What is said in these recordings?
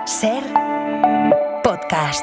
Ser podcast.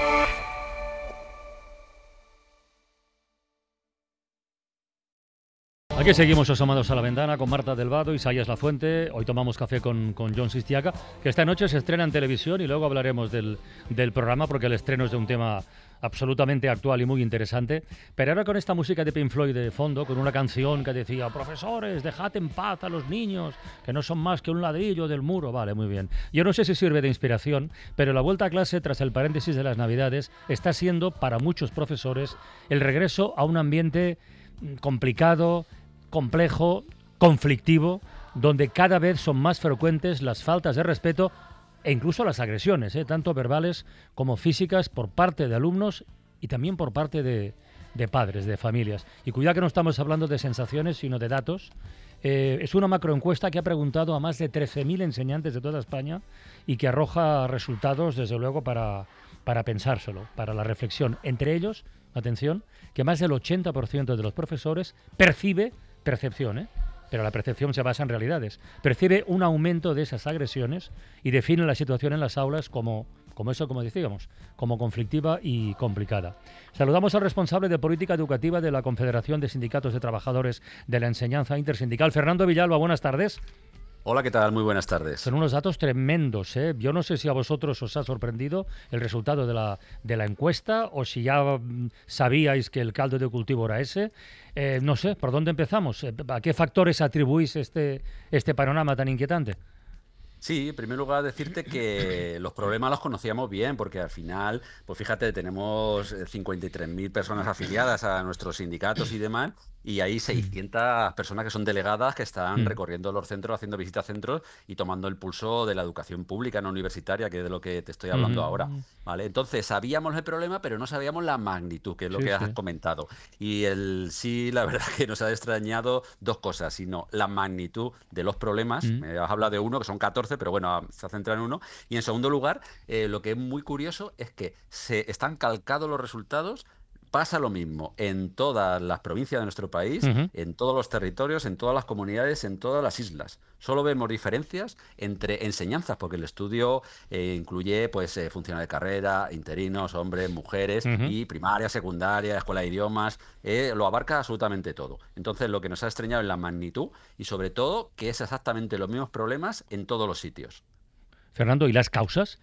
Aquí seguimos asomados a la ventana con Marta Del Vado, Isaías Lafuente. Hoy tomamos café con Jon Sistiaga, que esta noche se estrena en televisión y luego hablaremos del programa porque el estreno es de un tema absolutamente actual y muy interesante. Pero ahora con esta música de Pink Floyd de fondo, con una canción que decía: profesores, dejad en paz a los niños, que no son más que un ladrillo del muro. Vale, muy bien. Yo no sé si sirve de inspiración, pero la vuelta a clase tras el paréntesis de las Navidades está siendo para muchos profesores el regreso a un ambiente complicado, complejo, conflictivo, donde cada vez son más frecuentes las faltas de respeto e incluso las agresiones, tanto verbales como físicas, por parte de alumnos y también por parte de padres, de familias. Y cuidado que no estamos hablando de sensaciones, sino de datos. Es una macroencuesta que ha preguntado a más de 13.000 enseñantes de toda España y que arroja resultados, desde luego, para pensárselo, para la reflexión. Entre ellos, atención, que más del 80% de los profesores percepción, pero la percepción se basa en realidades. Percibe un aumento de esas agresiones y define la situación en las aulas como decíamos, como conflictiva y complicada. Saludamos al responsable de política educativa de la Confederación de Sindicatos de Trabajadores de la Enseñanza Intersindical, Fernando Villalba. Buenas tardes. Hola, ¿qué tal? Muy buenas tardes. Son unos datos tremendos, ¿eh? Yo no sé si a vosotros os ha sorprendido el resultado de la encuesta o si ya sabíais que el caldo de cultivo era ese. No sé, ¿por dónde empezamos? ¿A qué factores atribuís este panorama tan inquietante? Sí, en primer lugar decirte que los problemas los conocíamos bien, porque al final, pues fíjate, tenemos 53.000 personas afiliadas a nuestros sindicatos y demás, y hay 600 personas que son delegadas que están recorriendo los centros, haciendo visitas a centros y tomando el pulso de la educación pública no universitaria, que es de lo que te estoy hablando ahora, ¿vale? Entonces, sabíamos el problema, pero no sabíamos la magnitud, que es lo que has comentado. Y la verdad que nos ha extrañado dos cosas, sino la magnitud de los problemas. Has hablado de uno, que son 14, pero bueno, se ha centrado en uno. Y en segundo lugar, lo que es muy curioso es que se están calcados los resultados. Pasa lo mismo en todas las provincias de nuestro país, en todos los territorios, en todas las comunidades, en todas las islas. Solo vemos diferencias entre enseñanzas, porque el estudio incluye funcionarios de carrera, interinos, hombres, mujeres, y primaria, secundaria, escuela de idiomas, lo abarca absolutamente todo. Entonces, lo que nos ha extrañado es la magnitud y, sobre todo, que es exactamente los mismos problemas en todos los sitios. Fernando, ¿y las causas?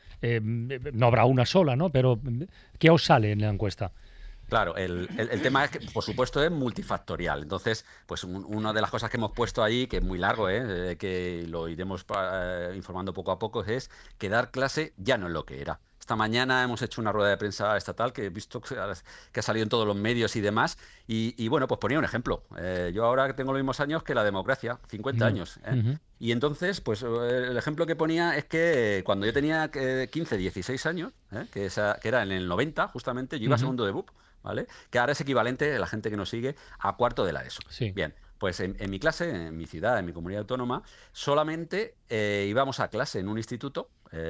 No habrá una sola, ¿no? Pero ¿qué os sale en la encuesta? Claro, el tema es que, por supuesto, es multifactorial. Entonces, pues una de las cosas que hemos puesto ahí, que es muy largo, que lo iremos informando poco a poco, es que dar clase ya no es lo que era. Esta mañana hemos hecho una rueda de prensa estatal que he visto que ha salido en todos los medios y demás. Y bueno, pues ponía un ejemplo. Yo ahora tengo los mismos años que la democracia, 50 años. Y entonces, pues el ejemplo que ponía es que cuando yo tenía 15, 16 años, que era en el 90, justamente, yo iba a segundo de BUP, ¿vale? Que ahora es equivalente, la gente que nos sigue, a cuarto de la ESO. Sí. Bien, pues en mi clase, en mi ciudad, en mi comunidad autónoma, solamente íbamos a clase en un instituto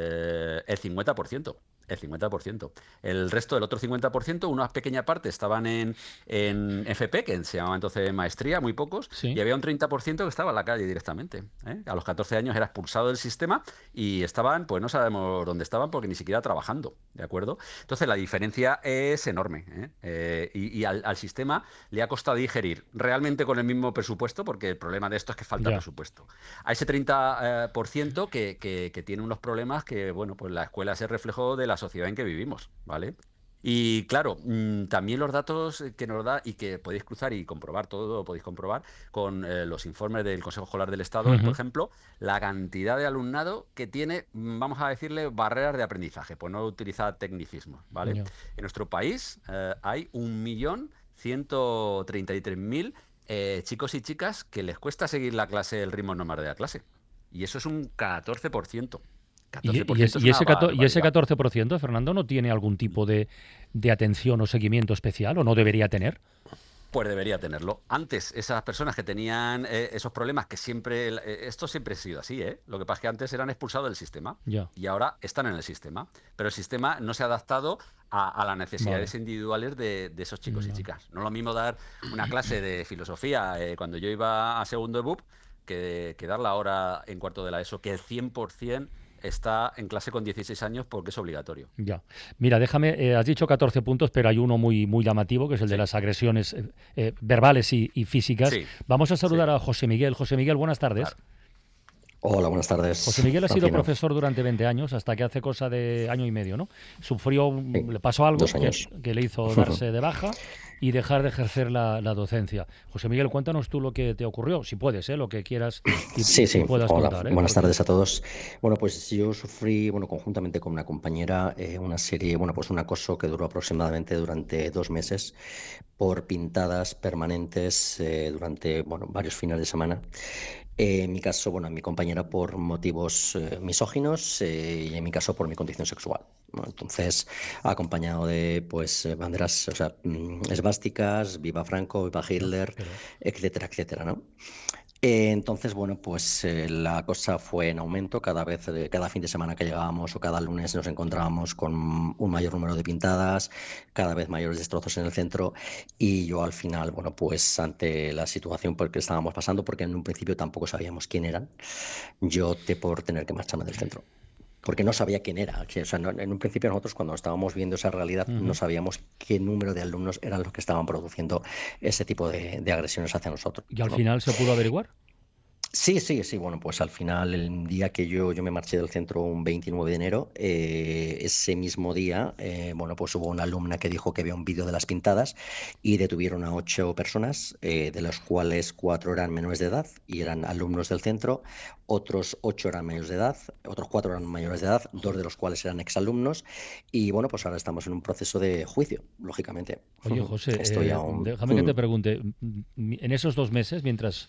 el 50%. El 50%. El resto, el otro 50%, una pequeña parte estaban en FP, que se llamaba entonces maestría, muy pocos, y había un 30% que estaba en la calle directamente. A los 14 años era expulsado del sistema y estaban, pues no sabemos dónde estaban porque ni siquiera trabajando, ¿de acuerdo? Entonces la diferencia es enorme, y al sistema le ha costado digerir realmente con el mismo presupuesto, porque el problema de esto es que falta presupuesto. A ese 30% que tiene unos problemas que, bueno, pues la escuela es el reflejo de la sociedad en que vivimos, ¿vale? Y claro, también los datos que nos da y que podéis cruzar y comprobar, todo lo podéis comprobar con los informes del Consejo Escolar del Estado, por ejemplo, la cantidad de alumnado que tiene, vamos a decirle, barreras de aprendizaje, pues no utilizar tecnicismos, ¿vale? En nuestro país hay 1.133.000 chicos y chicas que les cuesta seguir el ritmo normal de la clase. Y eso es un 14%. ¿Y ese 14%, Fernando, no tiene algún tipo de atención o seguimiento especial o no debería tener? Pues debería tenerlo. Antes, esas personas que tenían esos problemas, que esto siempre ha sido así, Lo que pasa es que antes eran expulsados del sistema y ahora están en el sistema. Pero el sistema no se ha adaptado a las necesidades individuales de esos chicos y chicas. No es lo mismo dar una clase de filosofía cuando yo iba a segundo de BUP que darla ahora en cuarto de la ESO, que el 100% está en clase con 16 años porque es obligatorio. Ya. Mira, déjame, has dicho 14 puntos, pero hay uno muy, muy llamativo, que es el de las agresiones verbales y físicas. Sí, Vamos a saludar sí, a José Miguel. José Miguel, buenas tardes. claro. Hola, buenas José tardes, Miguel ha sido Francino. profesor durante 20 años, hasta que hace cosa de año y medio, ¿no? Sufrió, Sí, le pasó algo 2 años. que le hizo darse de baja y dejar de ejercer la docencia. José Miguel, cuéntanos tú lo que te ocurrió, si puedes, lo que quieras Sí, y sí, puedas hola, contar, buenas porque... tardes a todos. Bueno, pues yo sufrí, bueno, conjuntamente con una compañera, una serie, bueno, pues un acoso que duró aproximadamente durante 2 meses por pintadas permanentes durante, bueno, varios fines de semana. En mi caso, bueno, mi compañera por motivos misóginos y en mi caso por mi condición sexual, ¿no? Entonces, acompañado de, pues, banderas, o sea, esvásticas, viva Franco, viva Hitler, Pero, etcétera, etcétera, ¿no? Entonces, bueno, pues la cosa fue en aumento cada vez, cada fin de semana que llegábamos o cada lunes nos encontrábamos con un mayor número de pintadas, cada vez mayores destrozos en el centro y yo al final, bueno, pues ante la situación por que estábamos pasando, porque en un principio tampoco sabíamos quién eran, yo opté por tener que marcharme del centro. Porque no sabía quién era. O sea, en un principio nosotros cuando estábamos viendo esa realidad no ujú. sabíamos qué número de alumnos eran los que estaban produciendo ese tipo de agresiones hacia nosotros, ¿Y al ¿no? final se pudo averiguar? Sí, sí, sí. Bueno, pues al final, el día que yo me marché del centro, un 29 de enero, ese mismo día, bueno, pues hubo una alumna que dijo que había un vídeo de las pintadas y detuvieron a 8 personas, de las cuales 4 eran menores de edad y eran alumnos del centro, otros 8 eran mayores de edad, otros 4 eran mayores de edad, 2 de los cuales eran exalumnos y bueno, pues ahora estamos en un proceso de juicio, lógicamente. Oye, José, Estoy aún... déjame que te pregunte, en esos 2 meses,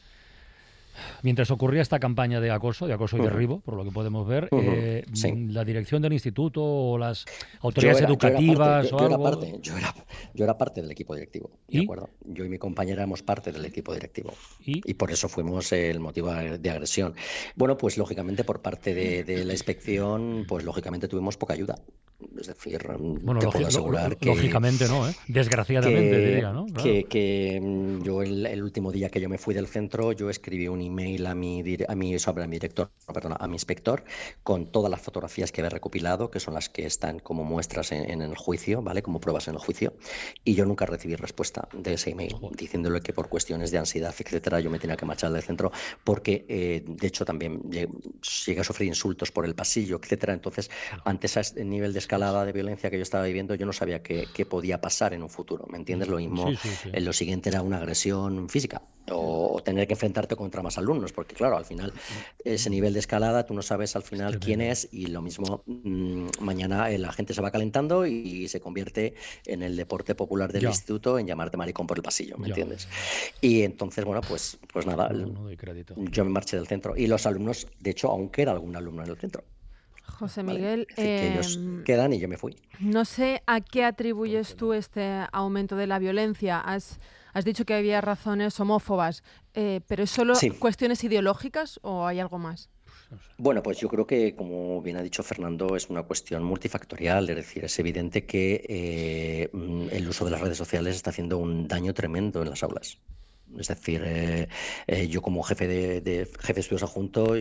mientras ocurría esta campaña de acoso y derribo, por lo que podemos ver, Sí. la dirección del instituto o las Yo autoridades era, yo era parte, yo, educativas o yo era algo, parte, yo era parte del equipo directivo, ¿de y, acuerdo? Yo y mi compañera éramos parte del equipo directivo y, y por eso fuimos el motivo de agresión. Bueno, pues lógicamente por parte de la inspección, pues lógicamente tuvimos poca ayuda. Es decir, bueno, te puedo asegurar lógicamente no, ¿eh? Desgraciadamente que, diría, ¿no? Claro. yo el último día que yo me fui del centro, yo escribí un email a mi director, no, perdona, a mi inspector, con todas las fotografías que había recopilado, que son las que están como muestras en el juicio, ¿vale? Como pruebas en el juicio. Y yo nunca recibí respuesta de ese email, Joder. diciéndole que por cuestiones de ansiedad, etcétera, yo me tenía que marchar del centro, porque de hecho también llegué a sufrir insultos por el pasillo, etcétera. Entonces, ante ese nivel de escalada de violencia que yo estaba viviendo, yo no sabía qué podía pasar en un futuro, ¿me entiendes? Lo mismo, Sí, sí, sí. lo siguiente era una agresión física o tener que enfrentarte contra más alumnos, porque claro, al final ese nivel de escalada tú no sabes al Es final quién tremendo. es y lo mismo mañana la gente se va calentando y se convierte en el deporte popular del Ya, instituto en llamarte maricón por el pasillo, ¿me ya, ya, entiendes? ya. Y entonces, bueno, pues nada, No, no doy crédito. yo me marché del centro y los alumnos, de hecho, aún queda algún alumno en el centro, José ¿vale? Miguel, Es decir, que ellos quedan y yo me fui. no sé a qué atribuyes Porque tú no. este aumento de la violencia. Has dicho que había razones homófobas, pero ¿es solo Sí. cuestiones ideológicas o hay algo más? No sé. Bueno, pues yo creo que, como bien ha dicho Fernando, es una cuestión multifactorial. Es decir, es evidente que el uso de las redes sociales está haciendo un daño tremendo en las aulas. Es decir, yo como jefe jefe de estudios adjunto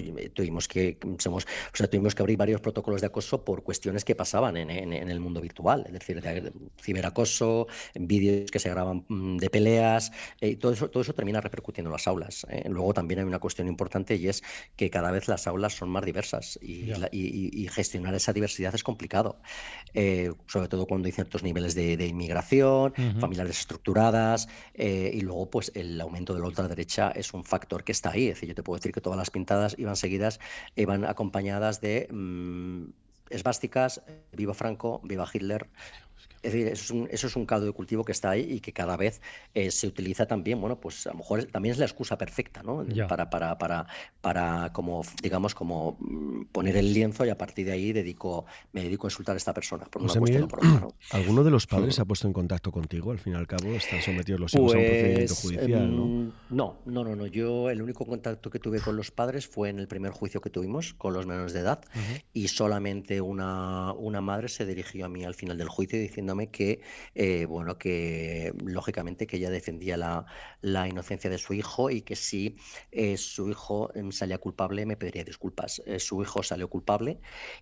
tuvimos que abrir varios protocolos de acoso por cuestiones que pasaban en el mundo virtual, es decir, de ciberacoso, vídeos que se graban de peleas, todo eso termina repercutiendo en las aulas. Luego también hay una cuestión importante y es que cada vez las aulas son más diversas Ya. y gestionar esa diversidad es complicado, sobre todo cuando hay ciertos niveles de inmigración, Ujú. familiares estructuradas, y luego pues el aumento de la ultraderecha es un factor que está ahí. Es decir, yo te puedo decir que todas las pintadas iban acompañadas de esvásticas, viva Franco, viva Hitler. Es que- Es decir, eso es un caldo de cultivo que está ahí y que cada vez se utiliza también, bueno, pues a lo mejor también es la excusa perfecta, ¿no? Ya. Para como, digamos, como poner el lienzo y a partir de ahí me dedico a insultar a esta persona por una José cuestión o Miguel, por otra, ¿no? ¿alguno de los padres se ha puesto en contacto contigo? Al fin y al cabo, están sometidos los hijos a un procedimiento Pues judicial, ¿no? no. Yo el único contacto que tuve con los padres fue en el primer juicio que tuvimos con los menores de edad Ujú. y solamente una madre se dirigió a mí al final del juicio diciéndome que, bueno, que lógicamente que ella defendía la inocencia de su hijo y que si su hijo salía culpable me pediría disculpas. Su hijo salió culpable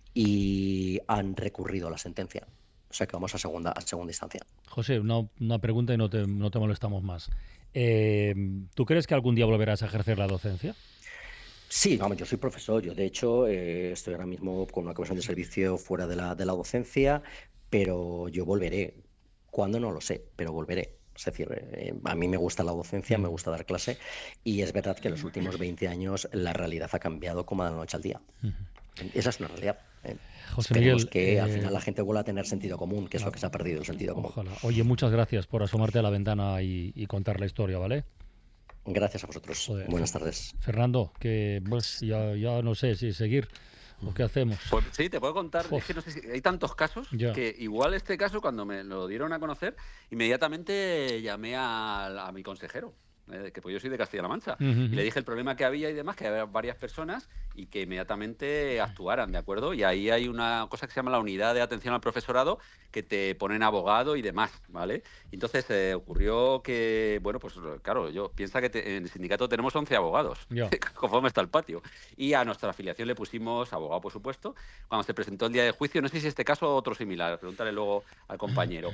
y han recurrido a la sentencia. O sea que vamos a segunda instancia. José, una pregunta y no te molestamos más. ¿Tú crees que algún día volverás a ejercer la docencia? Sí, vamos, yo soy profesor. Yo, de hecho, estoy ahora mismo con una comisión de servicio fuera de la docencia, pero yo volveré. ¿Cuándo? No lo sé, pero volveré. Es decir, a mí me gusta la docencia, me gusta dar clase, y es verdad que en los últimos 20 años la realidad ha cambiado como de la noche al día. Esa es una realidad. José Esperemos Miguel, que al final la gente vuelva a tener sentido común, que es lo que se ha perdido, el sentido común. Ojalá. Oye, muchas gracias por asomarte a la ventana y contar la historia, ¿vale? Gracias a vosotros. Joder, buenas tardes. Fernando, que pues, ya no sé si seguir o qué hacemos. Pues sí, te puedo contar, es que no sé si hay tantos casos que igual este caso, cuando me lo dieron a conocer, inmediatamente llamé a mi consejero, que pues yo soy de Castilla-La Mancha, y le dije el problema que había y demás, que había varias personas y que inmediatamente actuaran, ¿de acuerdo? Y ahí hay una cosa que se llama la unidad de atención al profesorado, que te ponen abogado y demás, ¿vale? Entonces ocurrió que, bueno, pues claro, piensa que en el sindicato tenemos 11 abogados, conforme está el patio, y a nuestra afiliación le pusimos abogado, por supuesto. Cuando se presentó el día de juicio, no sé si este caso o otro similar, pregúntale luego al compañero,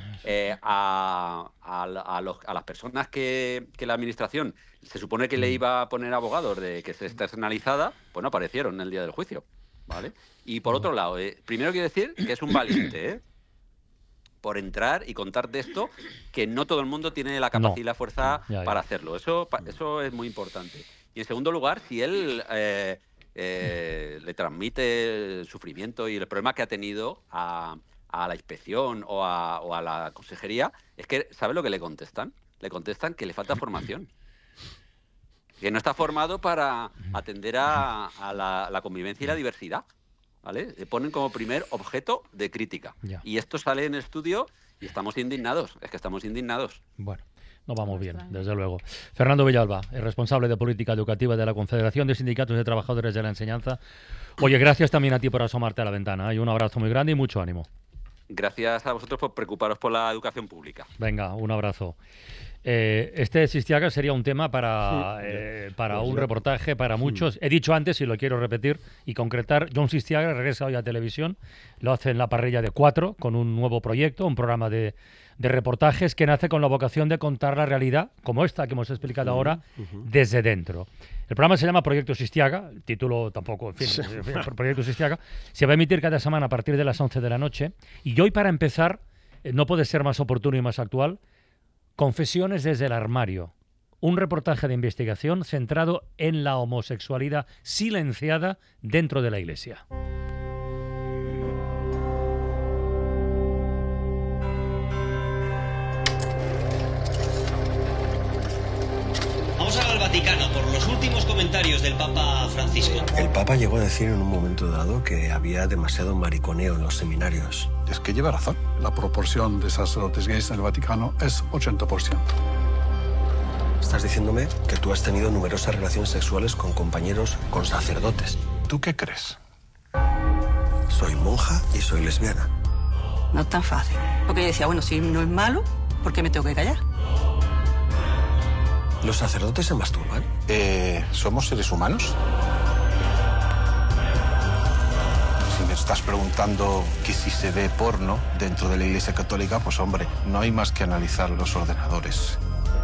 a las personas que la administración se supone que le iba a poner abogados de que se está externalizada, pues no aparecieron en el día del juicio, ¿vale? Y por otro lado, primero quiero decir que es un valiente, por entrar y contarte esto, que no todo el mundo tiene la capacidad y la fuerza para hacerlo. Eso es muy importante. Y en segundo lugar, si él le transmite el sufrimiento y el problema que ha tenido a la inspección o a la consejería, es que, ¿sabe lo que le contestan? Le contestan que le falta formación. Que no está formado para atender a la convivencia y la diversidad. ¿Vale? Le ponen como primer objeto de crítica. Y esto sale en el estudio y estamos indignados. Es que estamos indignados. Bueno, no vamos bien, desde luego. Fernando Villalba, el responsable de política educativa de la Confederación de Sindicatos de Trabajadores de la Enseñanza. Oye, gracias también a ti por asomarte a la ventana. Y un abrazo muy grande y mucho ánimo. Gracias a vosotros por preocuparos por la educación pública. Venga, un abrazo. Este Sistiaga sería un tema para un reportaje, para muchos. He dicho antes, y lo quiero repetir y concretar, Jon Sistiaga regresa hoy a televisión, lo hace en la parrilla de 4, con un nuevo proyecto, un programa de reportajes que nace con la vocación de contar la realidad, como esta que hemos explicado ahora, desde dentro. El programa se llama Proyecto Sistiaga, el título tampoco, en fin, Proyecto Sistiaga. Se va a emitir cada semana a partir de las 11 de la noche. Y hoy, para empezar, no puede ser más oportuno y más actual, Confesiones desde el armario, un reportaje de investigación centrado en la homosexualidad silenciada dentro de la Iglesia. Vamos al Vaticano por los últimos comentarios del Papa Francisco. El Papa llegó a decir en un momento dado que había demasiado mariconeo en los seminarios. Es que lleva razón. La proporción de sacerdotes gays en el Vaticano es 80%. Estás diciéndome que tú has tenido numerosas relaciones sexuales con compañeros, con sacerdotes. ¿Tú qué crees? Soy monja y soy lesbiana. No es tan fácil. Porque yo decía, bueno, si no es malo, ¿por qué me tengo que callar? ¿Los sacerdotes se masturban? ¿Somos seres humanos? Si me estás preguntando que si se ve porno dentro de la Iglesia Católica, pues hombre, no hay más que analizar los ordenadores.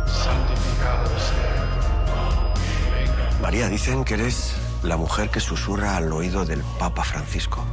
María, dicen que eres la mujer que susurra al oído del Papa Francisco.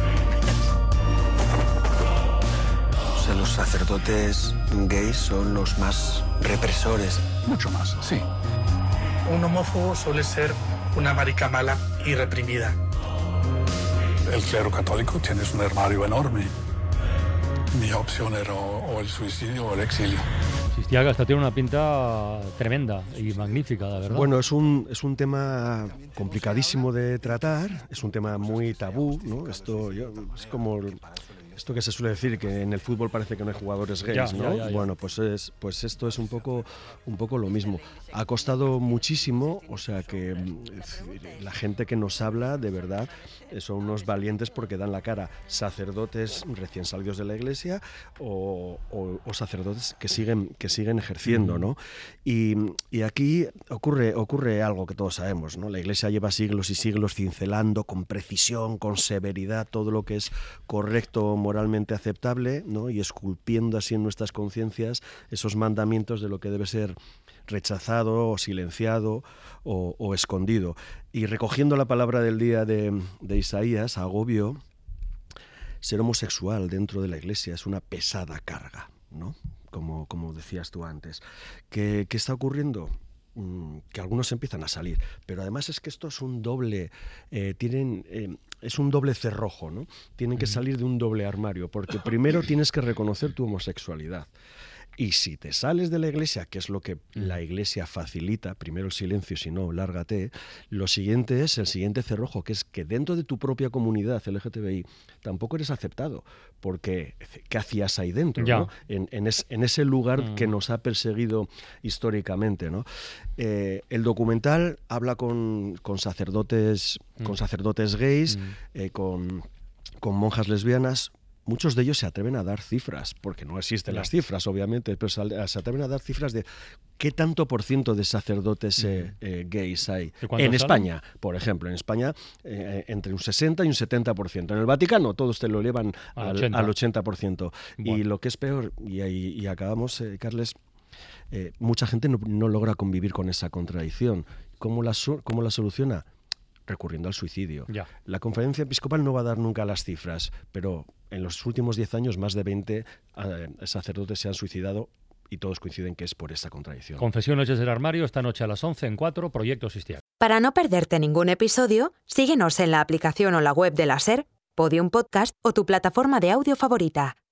O sea, los sacerdotes gays son los más represores. Mucho más, sí. Un homófobo suele ser una marica mala y reprimida. El clero católico tiene un armario enorme. Mi opción era o el suicidio o el exilio. Sistiaga, esta tiene una pinta tremenda y magnífica, la verdad. Bueno, es un tema complicadísimo de tratar, es un tema muy tabú, ¿no? Esto es como Esto que se suele decir, que en el fútbol parece que no hay jugadores gays, ¿no? Ya. Bueno, pues esto es un poco lo mismo. Ha costado muchísimo, o sea que la gente que nos habla, de verdad, son unos valientes porque dan la cara. Sacerdotes recién salidos de la iglesia o sacerdotes que siguen ejerciendo, ¿no? Y aquí ocurre algo que todos sabemos, ¿no? La iglesia lleva siglos y siglos cincelando con precisión, con severidad, todo lo que es correcto, moralmente aceptable, ¿no? Y esculpiendo así en nuestras conciencias esos mandamientos de lo que debe ser rechazado o silenciado o escondido. Y recogiendo la palabra del día de Isaías, agobio, ser homosexual dentro de la iglesia es una pesada carga, ¿no? Como decías tú antes. ¿Qué está ocurriendo? Que algunos empiezan a salir, pero además es que esto es un doble, es un doble cerrojo, ¿no? Tienen que salir de un doble armario, porque primero tienes que reconocer tu homosexualidad. Y si te sales de la iglesia, que es lo que la iglesia facilita, primero el silencio, si no, lárgate, lo siguiente es el siguiente cerrojo, que es que dentro de tu propia comunidad LGTBI tampoco eres aceptado, porque ¿qué hacías ahí dentro? ¿No? En ese lugar que nos ha perseguido históricamente, ¿no? El documental habla con sacerdotes gays, con monjas lesbianas. Muchos de ellos se atreven a dar cifras, porque no existen las cifras, obviamente, pero se atreven a dar cifras de qué tanto por ciento de sacerdotes gays hay. En España, por ejemplo, en España entre un 60 y un 70%. En el Vaticano todos te lo elevan al 80%. Bueno. Y lo que es peor, y acabamos, Carles, mucha gente no logra convivir con esa contradicción. ¿Cómo la soluciona? Recurriendo al suicidio. La Conferencia Episcopal no va a dar nunca las cifras, pero en los últimos 10 años más de 20 sacerdotes se han suicidado y todos coinciden que es por esta contradicción. Confesiones desde el armario, esta noche a las 11 en 4, Proyecto Sistiaga. Para no perderte ningún episodio, síguenos en la aplicación o la web de la SER, Podium Podcast o tu plataforma de audio favorita.